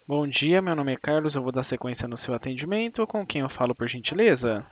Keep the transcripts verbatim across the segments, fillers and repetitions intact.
Bom dia, meu nome é Carlos, eu vou dar sequência no seu atendimento. Com quem eu falo, por gentileza?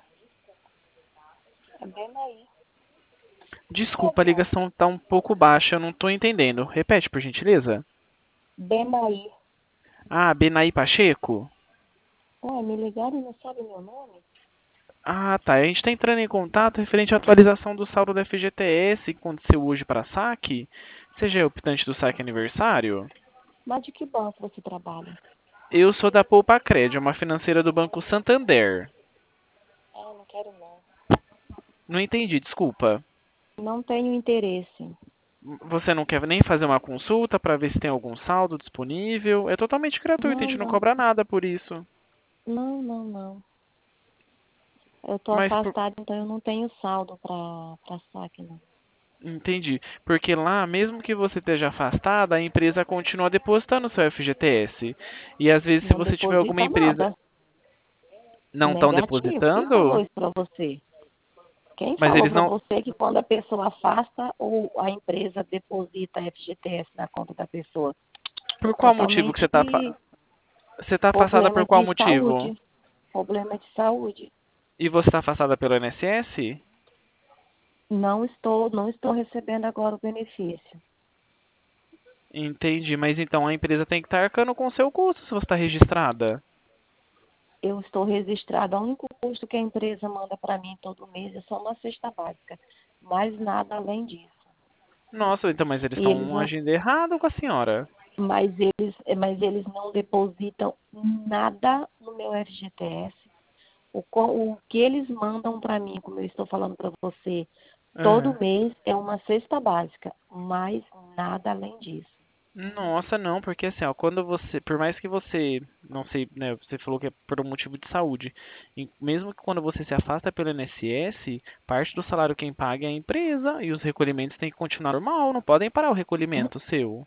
É bem aí. Desculpa, a Pedro, ligação está um pouco baixa, eu não estou entendendo. Repete, por gentileza. bem aí. Ah, Benaí Pacheco? Ué, me ligaram e não sabe meu nome? Ah, tá. A gente está entrando em contato referente à atualização do saldo do F G T S que aconteceu hoje para saque. Você já é optante do saque aniversário? Mas de que banco você trabalha? Eu sou da Poupa Cred, uma financeira do Banco Santander. Ah, não quero não. Não entendi, desculpa. Não tenho interesse. Você não quer nem fazer uma consulta para ver se tem algum saldo disponível? É totalmente gratuito, a Não, gente não não. cobra nada por isso. Não, não, não. Eu tô Mas por- afastada, então eu não tenho saldo pra, pra saque, não. entendi. Porque lá, mesmo que você esteja afastada, a empresa continua depositando o seu F G T S. E às vezes, se Não você tiver alguma deposita empresa nada. não estão Negativo. Quem falou depositando, isso pra você? Quem mas falou eles pra não. você que quando a pessoa afasta ou a empresa deposita F G T S na conta da pessoa? Por qual motivo que você Totalmente está você está afastada por problema qual de motivo? saúde. Problema de saúde. E você está afastada pelo I N S S? Não estou, não estou recebendo agora o benefício. Entendi, mas então a empresa tem que estar arcando com o seu custo se você está registrada. Eu estou registrada. O único custo que a empresa manda para mim todo mês é só uma cesta básica. Mais nada além disso. Nossa, então, mas eles E eles estão não, agindo errado com a senhora. mas eles, mas eles não depositam nada no meu F G T S. O, co- o que eles mandam para mim, como eu estou falando para você, todo Aham. mês é uma cesta básica, mais nada além disso. Nossa, não, porque assim, ó, quando você, por mais que você, não sei, né, você falou que é por um motivo de saúde, e mesmo que quando você se afasta pelo I N S S, parte do salário quem paga é a empresa e os recolhimentos têm que continuar normal, não podem parar o recolhimento seu.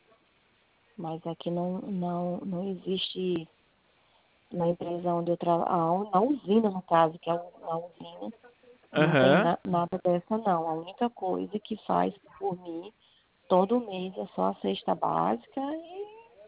Mas aqui não, não, não existe na empresa onde eu trabalho, na usina, no caso, que é a usina, não tem Aham. na, nada dessa, não. A única coisa que faz por mim todo mês é só a cesta básica e,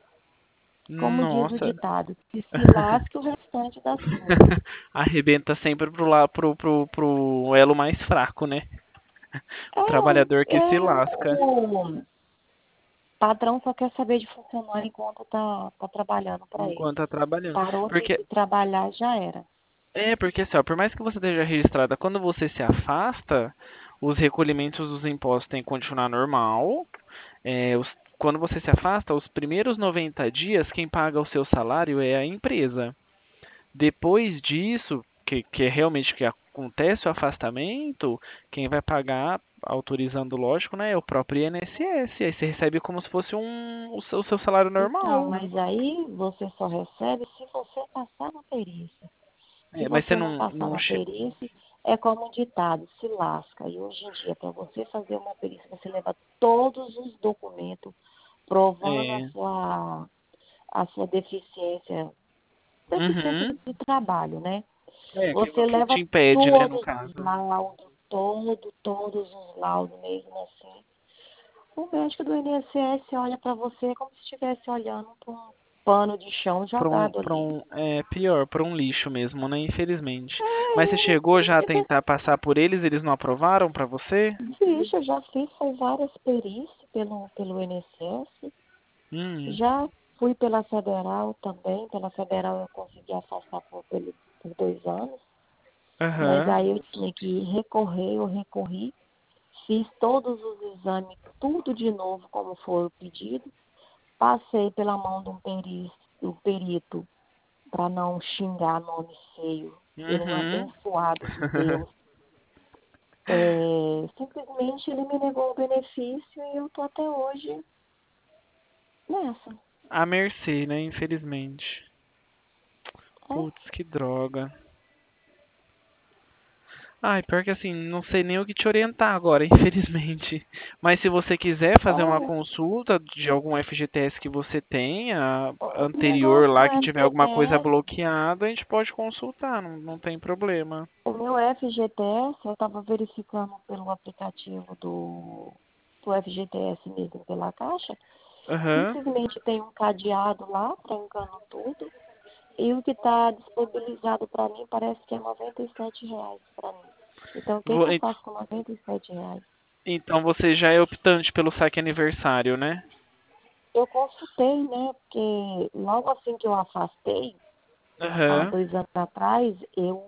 como diz o Nossa. ditado, que se lasque o restante das contas. Arrebenta sempre pro, lá, pro, pro, pro elo mais fraco, né? O trabalhador É, que se é, lasca. o patrão só quer saber de funcionário enquanto tá, tá trabalhando para ele. Enquanto tá trabalhando. Parou de, Porque de trabalhar, já era. É, porque assim, ó, por mais que você esteja registrada, quando você se afasta, os recolhimentos dos impostos têm que continuar normal. É, os- quando você se afasta, os primeiros noventa dias, quem paga o seu salário é a empresa. Depois disso, que, que é realmente que acontece o afastamento, quem vai pagar, autorizando, lógico, né, é o próprio I N S S. Aí você recebe como se fosse um, o seu, o seu salário Então, normal. mas aí você só recebe se você passar na perícia. Se É, mas você você não não, passar não, na che- perícia, é como um ditado, se lasca. E hoje em dia, para você fazer uma perícia, você leva todos os documentos provando a é, sua, a sua deficiência, deficiência uhum. de trabalho, né? É, que, Você que leva te impede, né, no todos os caso. laudos, todo, todos os laudos mesmo assim. O médico do I N S S olha para você como se estivesse olhando para um pano de chão Para um, jogado para ali. um, é pior, para um lixo mesmo, né, infelizmente. Mas você chegou já a É, tentar passar por eles, eles não aprovaram para você? Vixe, eu já fiz foi várias perícias pelo, pelo I N S S. Hum, Já fui pela federal também. Pela federal eu consegui afastar por, pelo- por dois anos. Mas aham, aí eu tinha que recorrer, eu recorri. Fiz todos os exames, tudo de novo, como foi o pedido. Passei pela mão de um perito, do perito, para não xingar nome feio. Ele é um uhum. abençoado de Deus. É, simplesmente ele me negou o benefício e eu tô até hoje nessa. A mercê, né, infelizmente. É, Putz, que droga. Ai, pior que assim, não sei nem o que te orientar agora, infelizmente. Mas se você quiser fazer uma é, consulta de algum F G T S que você tenha, o anterior negócio do lá, que tiver alguma coisa F G T S, bloqueada, a gente pode consultar, não, não tem problema. o meu F G T S, eu estava verificando pelo aplicativo do, do F G T S mesmo, pela Caixa, Aham. Simplesmente tem um cadeado lá, trancando tudo. E o que está disponibilizado para mim parece que é noventa e sete reais para mim. Então, o que, que Vo- eu ent- faço com noventa e sete reais? Então você já é optante pelo saque aniversário, né? Eu consultei, né? Porque logo assim que eu afastei, há Aham. dois anos atrás, eu,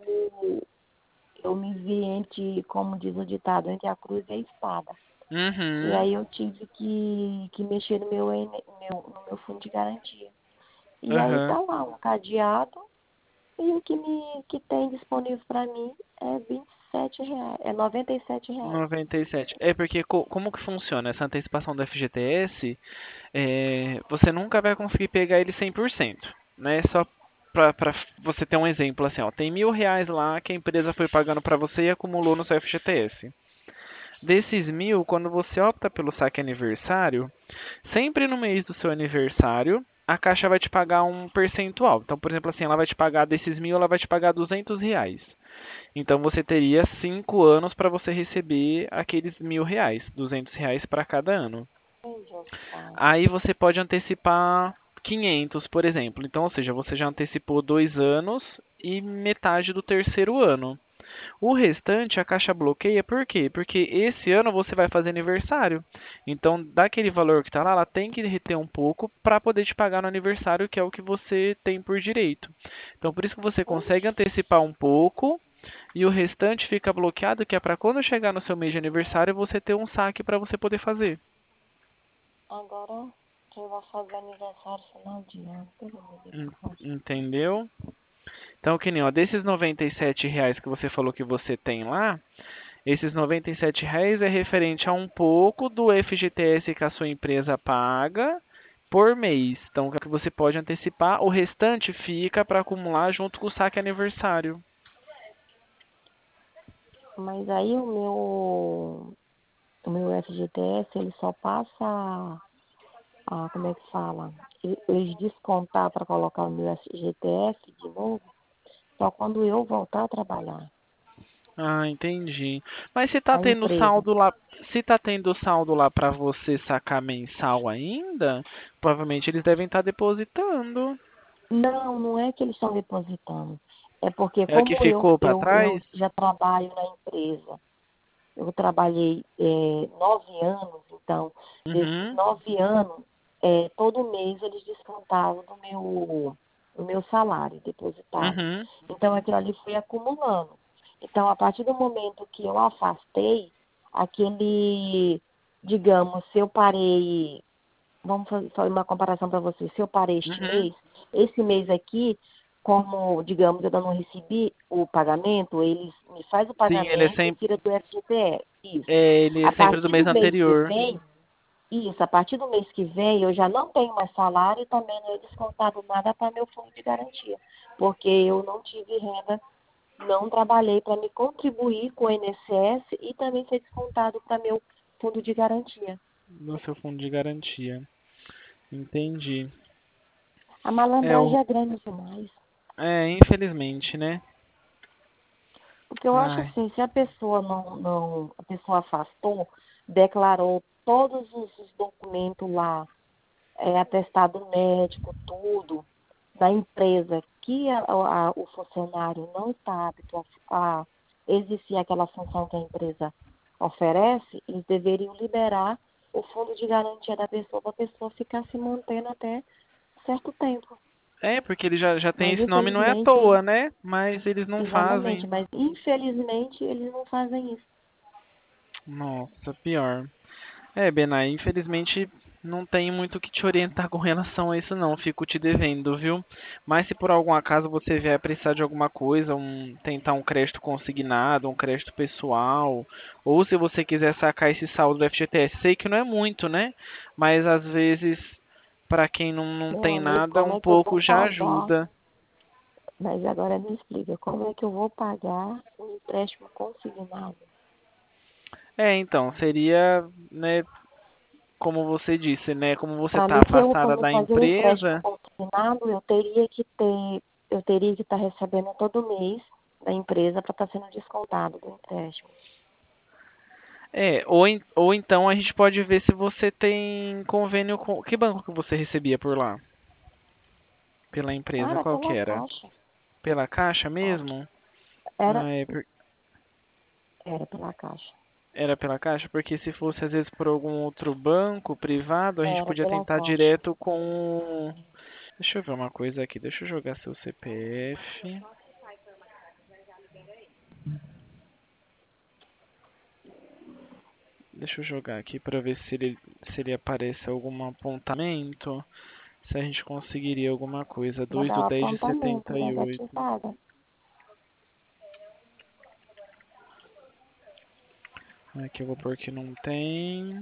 eu me vi entre, como diz o ditado, entre a cruz e a espada. E Uhum. aí eu tive que, que mexer no meu, N- meu, no meu fundo de garantia. E aí Aham. tá lá um cadeado e o que, me, que tem disponível para mim é vinte e sete reais, é noventa e sete reais. noventa e sete. É porque co- como que funciona essa antecipação do F G T S? É, você nunca vai conseguir pegar ele cem por cento, né? Só para você ter um exemplo assim, ó, tem mil reais lá que a empresa foi pagando para você e acumulou no seu F G T S. Desses mil, quando você opta pelo saque aniversário, sempre no mês do seu aniversário, a Caixa vai te pagar um percentual. Então, por exemplo, assim, ela vai te pagar desses mil, ela vai te pagar duzentos reais. Então, você teria cinco anos para você receber aqueles mil reais, duzentos reais para cada ano. Entendi o que fala. Aí você pode antecipar quinhentos, por exemplo. Então, ou seja, você já antecipou dois anos e metade do terceiro ano. O restante a Caixa bloqueia, por quê? Porque esse ano você vai fazer aniversário. Então, daquele valor que está lá, ela tem que reter um pouco para poder te pagar no aniversário, que é o que você tem por direito. Então, por isso que você consegue antecipar um pouco e o restante fica bloqueado, que é para quando chegar no seu mês de aniversário você ter um saque para você poder fazer. Agora que eu vou fazer aniversário final de ano, pelo En- misericórdia. Entendeu? Então, que nem, ó, desses noventa e sete reais que você falou que você tem lá, esses noventa e sete reais é referente a um pouco do F G T S que a sua empresa paga por mês. Então, que você pode antecipar, o restante fica para acumular junto com o saque aniversário. Mas aí o meu, o meu F G T S, ele só passa a, a- como é que fala? E- Eles descontar para colocar o meu F G T S de novo, só quando eu voltar a trabalhar Ah, entendi. Mas se tá na tendo empresa. saldo lá, se tá tendo saldo lá para você sacar mensal ainda, provavelmente eles devem estar depositando. Não, não é que eles estão depositando. É porque É o que como eu, ficou para eu, eu trás? já trabalho na empresa, eu trabalhei é, nove anos, então, desses Uhum, nove anos, é, todo mês eles descontavam do meu, do meu salário, depositava. uhum, Então, aquilo ali foi acumulando. Então, a partir do momento que eu afastei, aquele, digamos, se eu parei, vamos fazer fazer uma comparação para você, se eu parei este uhum. mês, esse mês aqui, como, digamos, eu ainda não recebi o pagamento, eles me faz o Sim, ele é pagamento e sempre, tira do F G T S. Isso. é, ele é A sempre do partir mês do mês que anterior. vem, isso, a partir do mês que vem, eu já não tenho mais salário e também não é descontado nada para meu fundo de garantia, porque eu não tive renda, não trabalhei para me contribuir com o I N S S e também foi descontado para meu fundo de garantia. No seu fundo de garantia. Entendi. A É, o, malandragem é grande demais. é, infelizmente, né? Porque eu acho Ai. assim, se a pessoa não, não, a pessoa afastou, declarou todos os os documentos lá, é, atestado médico, tudo, da empresa, que a- a- o funcionário não está apto a, a exercer aquela função que a empresa oferece, eles deveriam liberar o fundo de garantia da pessoa para a pessoa ficar se mantendo até certo tempo. É, porque ele já, já tem Mas esse nome, não é à infelizmente, toa, né? Mas eles não exatamente, fazem. mas infelizmente eles não fazem isso. Nossa, pior. É, Benai, infelizmente não tenho muito o que te orientar com relação a isso não, fico te devendo, viu? Mas se por algum acaso você vier precisar de alguma coisa, um, tentar um crédito consignado, um crédito pessoal, ou se você quiser sacar esse saldo do F G T S, sei que não é muito, né? Mas às vezes, para quem não, não Meu tem amigo, nada, como um é que eu vou pouco já pagar? ajuda. Mas agora me explica, como é que eu vou pagar um empréstimo consignado? É, então, seria, né, como você disse, né, como você Para está mim, se eu afastada for da fazer um empréstimo empresa. consignado, eu teria que ter, eu teria que estar recebendo todo mês da empresa para estar sendo descontado do empréstimo. É, ou, en- ou então a gente pode ver se você tem convênio com. Que banco que você recebia por lá? Pela empresa, Era qual que pela era? Caixa. Pela Caixa Ó, mesmo? Era, Ah, é por- era pela Caixa. Era pela Caixa? Porque se fosse às vezes por algum outro banco privado, a gente Era podia pela tentar Caixa. direto com. Deixa eu ver uma coisa aqui, deixa eu jogar seu C P F. Deixa eu jogar aqui para ver se ele, se ele aparece algum apontamento, se a gente conseguiria alguma coisa. Mas dois do dá dez de apontamento setenta e oito. negativada. Aqui eu vou pôr que não tem.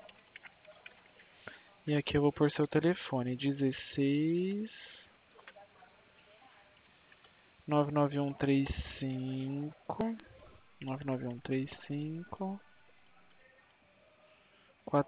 E aqui eu vou pôr seu telefone. dezesseis nove nove um três cinco nove nove um três cinco